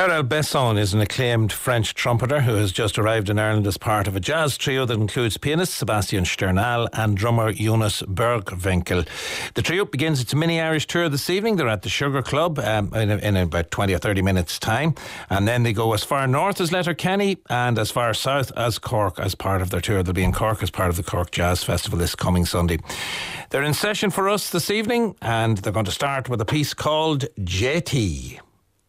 Errol Besson is an acclaimed French trumpeter who has just arrived in Ireland as part of a jazz trio that includes pianist Sebastian Sternal and drummer Jonas Bergwinkel. The trio begins its mini-Irish tour this evening. They're at the Sugar Club in about 20 or 30 minutes' time. And then they go as far north as Letterkenny and as far south as Cork as part of their tour. They'll be in Cork as part of the Cork Jazz Festival this coming Sunday. They're in session for us this evening, and they're going to start with a piece called JT.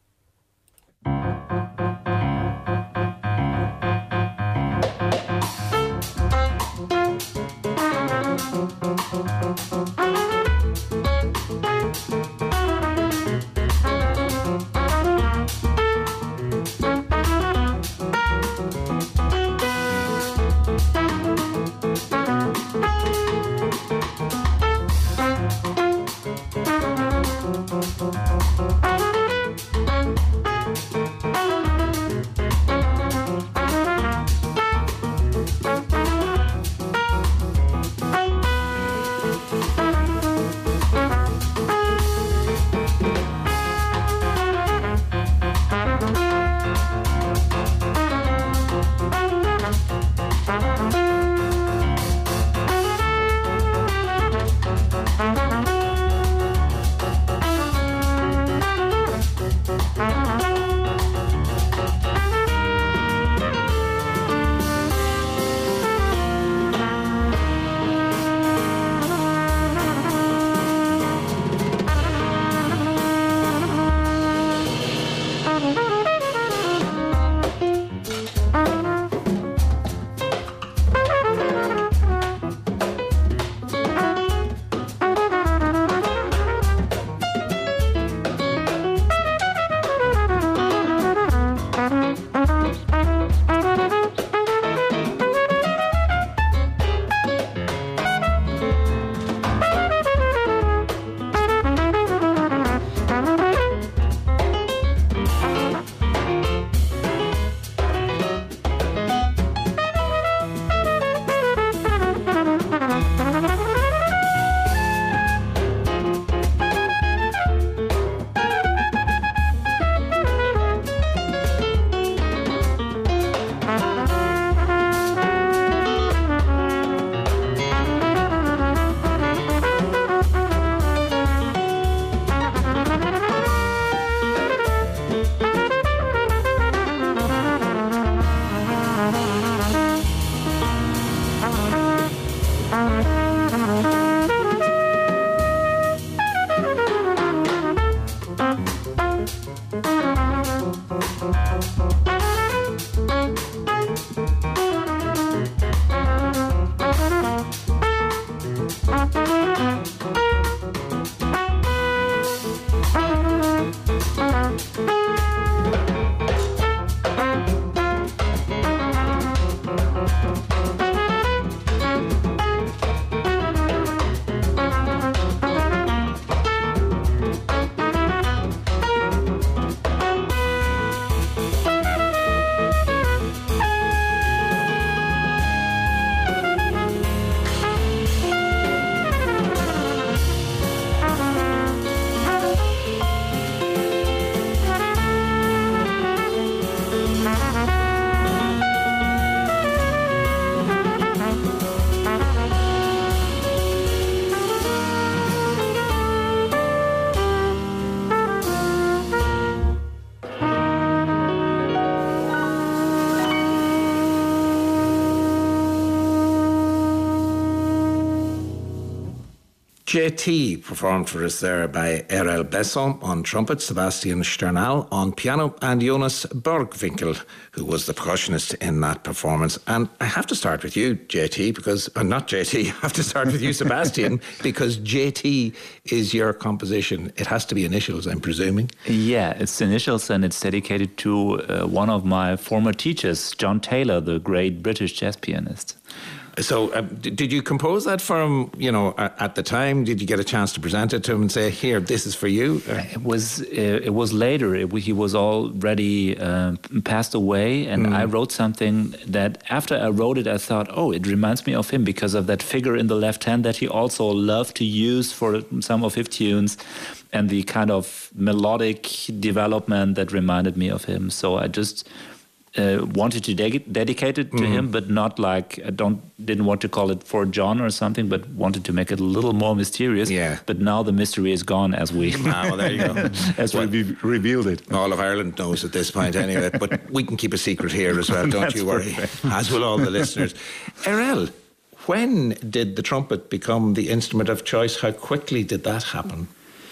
JT performed for us there by Errol Besson on trumpet, Sebastian Sternal on piano, and Jonas Bergwinkel, who was the percussionist in that performance. And I have to start with you, JT, because, not JT, I have to start with you, Sebastian, because JT is your composition. It has to be initials, I'm presuming. Yeah, it's initials, and it's dedicated to one of my former teachers, John Taylor, the great British jazz pianist. So did you compose that for him, at the time? Did you get a chance to present it to him and say, here, this is for you? It was later. He was already passed away, and I wrote something that after I wrote it, I thought, oh, it reminds me of him because of that figure in the left hand that he also loved to use for some of his tunes, and the kind of melodic development that reminded me of him. So I just wanted to dedicate it to him, but not like didn't want to call it for John or something, but wanted to make it a little more mysterious. Yeah. But now the mystery is gone as we well, there you go. as we revealed it. All of Ireland knows at this point anyway, but we can keep a secret here as well, don't you worry, as will all the listeners. Errol, when did the trumpet become the instrument of choice? How quickly did that happen?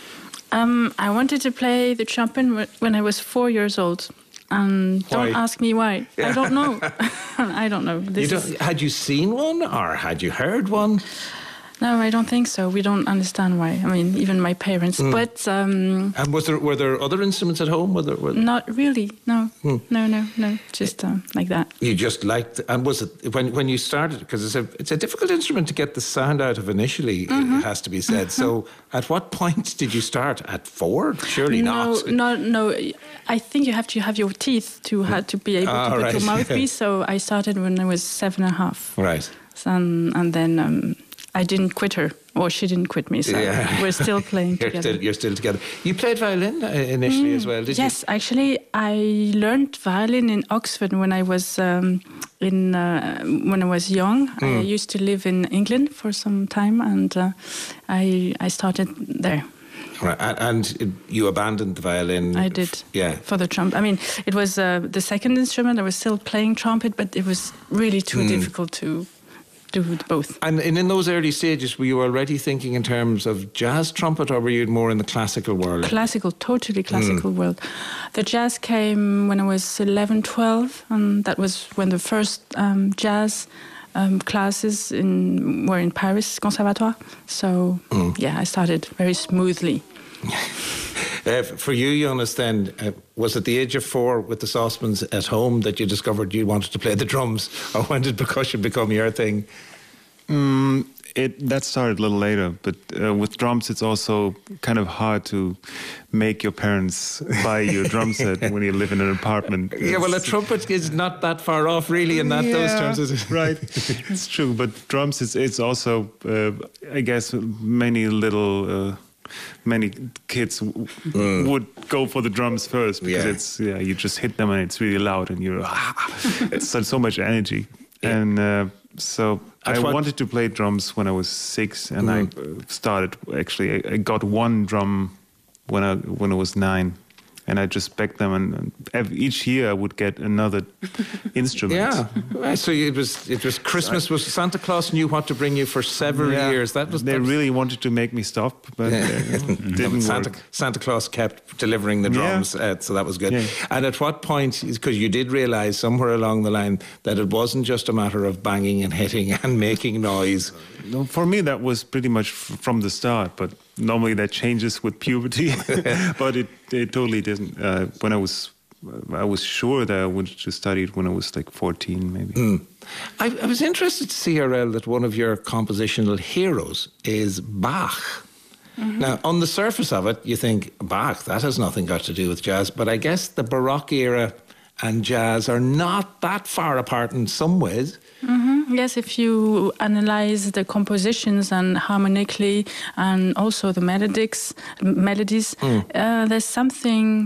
I wanted to play the trumpet when I was 4 years old. Don't ask me why. Yeah. I don't know. I don't know. Had you seen one or had you heard one? No, I don't think so. We don't understand why. I mean, even my parents. But and were there other instruments at home? Were not really. No, no. Just like that. You just liked. And was it when you started? Because it's a difficult instrument to get the sound out of initially. It has to be said. So, at what point did you start? At 4? Surely not. No. I think you have to have your teeth to be able to put your mouthpiece. So I started when I was 7.5. Right. And then. I didn't quit her, or she didn't quit me, so we're still playing together. You're still together. You played violin initially as well, did you? Yes, actually, I learned violin in Oxford when I was when I was young. I used to live in England for some time, and I started there. Right, and you abandoned the violin. I did. Yeah. For the trumpet. I mean, it was the second instrument. I was still playing trumpet, but it was really too difficult to do both. And in those early stages, were you already thinking in terms of jazz trumpet, or were you more in the classical world? Totally classical world. The jazz came when I was 11, 12, and that was when the first jazz classes were in Paris Conservatoire. So, I started very smoothly. For you, Jonas, then, was it the age of 4 with the saucepans at home that you discovered you wanted to play the drums, or when did percussion become your thing? That started a little later, but with drums it's also kind of hard to make your parents buy you a drum set when you live in an apartment. Yeah, well, a trumpet is not that far off, really, in those terms, is it? Right, it's true. But drums, it's also, I guess, many kids would go for the drums first because you just hit them and it's really loud and it's so much energy. And so I wanted to play drums when I was 6, and I started. Actually, I got one drum when I was 9. And I just backed them, and each year I would get another instrument. Yeah, so it was Christmas. Was Santa Claus knew what to bring you for several years? They really wanted to make me stop, but didn't work. Santa Claus kept delivering the drums, so that was good. Yeah. And at what point, because you did realise somewhere along the line that it wasn't just a matter of banging and hitting and making noise. No, for me that was pretty much from the start, but normally that changes with puberty. But it totally didn't. When I was sure that I wanted to study it when I was like 14, maybe. I was interested to see, Errol, that one of your compositional heroes is Bach. Now, on the surface of it, you think, Bach, that has nothing got to do with jazz. But I guess the Baroque era and jazz are not that far apart in some ways. Yes, if you analyze the compositions and harmonically, and also the melodies, there's something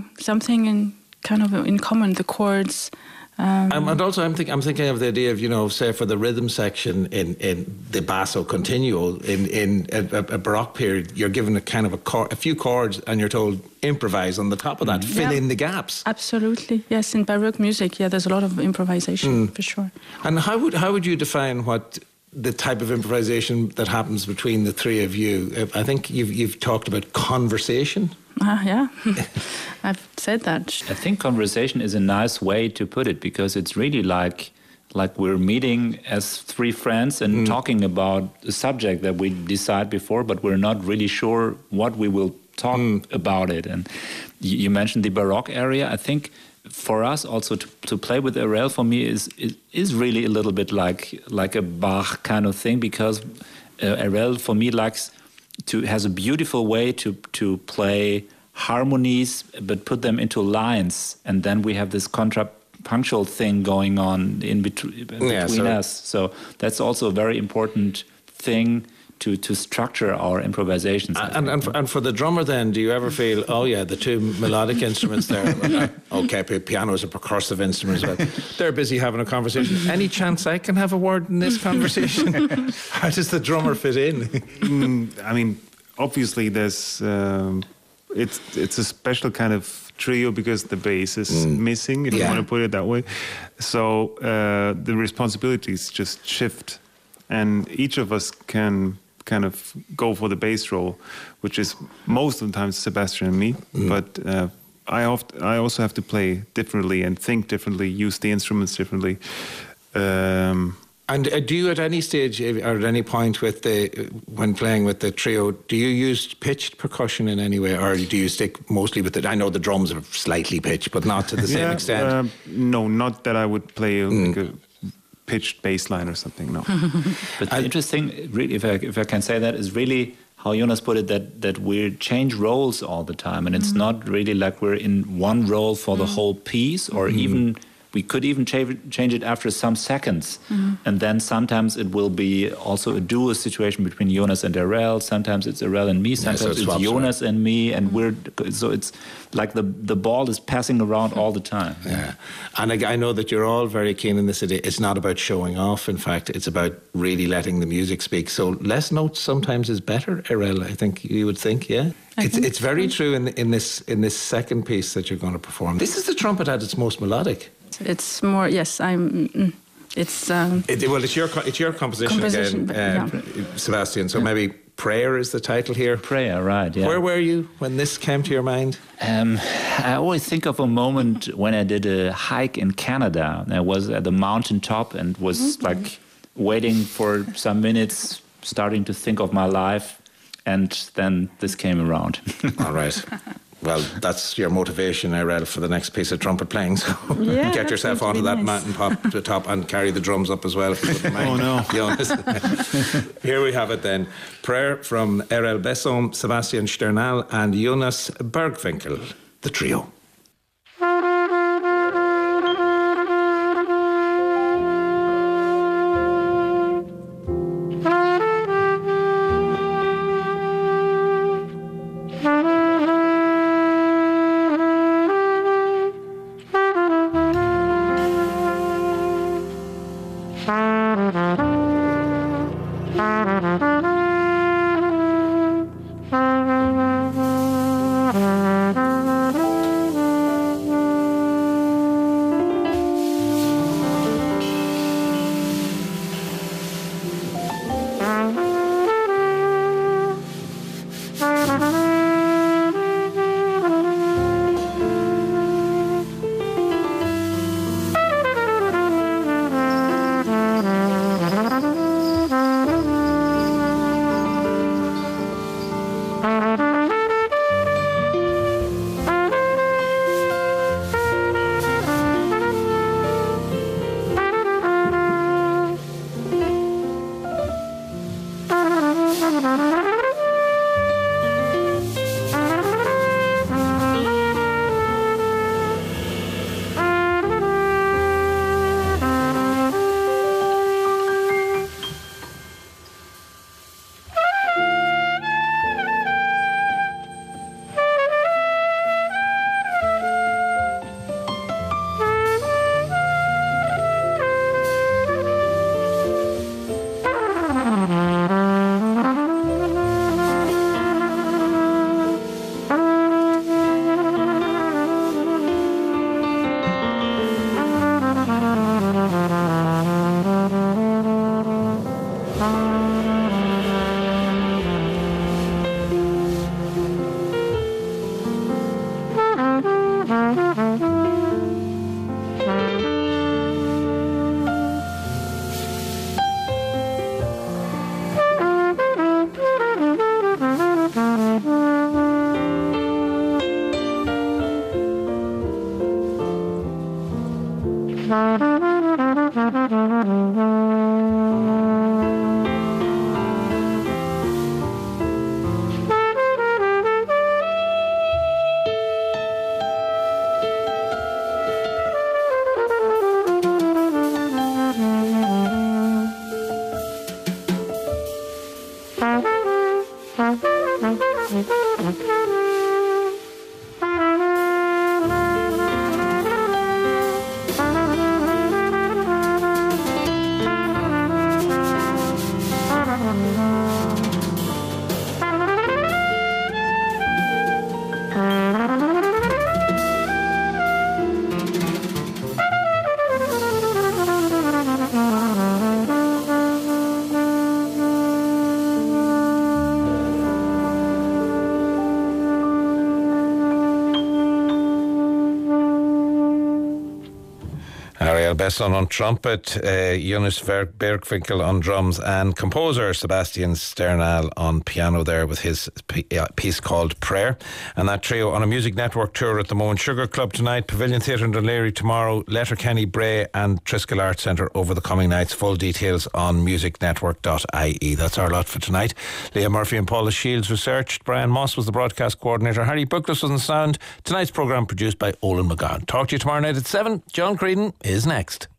in common. The chords. And also, I'm thinking of the idea of, say, for the rhythm section in the basso continuo in a Baroque period, you're given a few chords, and you're told improvise on the top of that, fill in the gaps. Absolutely, yes. In Baroque music, there's a lot of improvisation for sure. And how would you define what the type of improvisation that happens between the three of you? I think you've talked about conversation. Yeah, I've said that. I think conversation is a nice way to put it, because it's really like we're meeting as 3 friends and talking about a subject that we decide before, but we're not really sure what we will talk about it. And you mentioned the Baroque area. I think for us also to play with Arel for me is really a little bit like a Bach kind of thing, because Arel for me has a beautiful way to play harmonies but put them into lines, and then we have this contrapunctual thing going on in between us. So that's also a very important thing to structure our improvisations. And for the drummer then, do you ever feel, the two melodic instruments there, piano is a percussive instrument, but they're busy having a conversation. Any chance I can have a word in this conversation? How does the drummer fit in? I mean, obviously there's, it's a special kind of trio because the bass is missing, if you want to put it that way. So the responsibilities just shift, and each of us can kind of go for the bass role, which is most of the time Sebastian and me. But I also have to play differently and think differently, use the instruments differently. And do you at any stage or at any point when playing with the trio, do you use pitched percussion in any way, or do you stick mostly with it? I know the drums are slightly pitched, but not to the same extent. No, not that I would play like a pitched bass line or something, no. But the interesting, really, if I can say that, is really how Jonas put it, that we change roles all the time, and it's not really like we're in one role for the whole piece, or even we could even change it after some seconds. And then sometimes it will be also a duo situation between Jonas and Arel. Sometimes it's Arel and me. Sometimes it's Jonas and me. And so it's like the ball is passing around all the time. Yeah. And I know that you're all very keen in this idea. It's not about showing off. In fact, it's about really letting the music speak. So less notes sometimes is better, Arel, I think you would think, yeah? It's very true in this second piece that you're going to perform. This is the trumpet at its most melodic. It's more, yes, it's your composition again, Sebastian. So maybe Prayer is the title here. Prayer, right, yeah. Where were you when this came to your mind? I always think of a moment when I did a hike in Canada. I was at the mountaintop and was like waiting for some minutes, starting to think of my life, and then this came around. All right. Well, that's your motivation, I read, for the next piece of trumpet playing. So get yourself onto that mountain top and carry the drums up as well, if you wouldn't mind. Oh, no. Here we have it then. Prayer from Arel Besson, Sebastian Sternal and Jonas Bergwinkel, the trio. Besson on trumpet, Jonas Bergwinkel on drums, and composer Sebastian Sternal on piano there with his piece called Prayer. And that trio on a Music Network tour at the Moan Sugar Club tonight, Pavilion Theatre in Dunleary tomorrow, Letterkenny, Bray and Triskel Arts Centre over the coming nights. Full details on musicnetwork.ie. That's our lot for tonight. Leah Murphy and Paula Shields researched. Brian Moss was the broadcast coordinator. Harry Buckless was on sound. Tonight's programme produced by Olin McGowan. Talk to you tomorrow night at 7. John Creedon is next.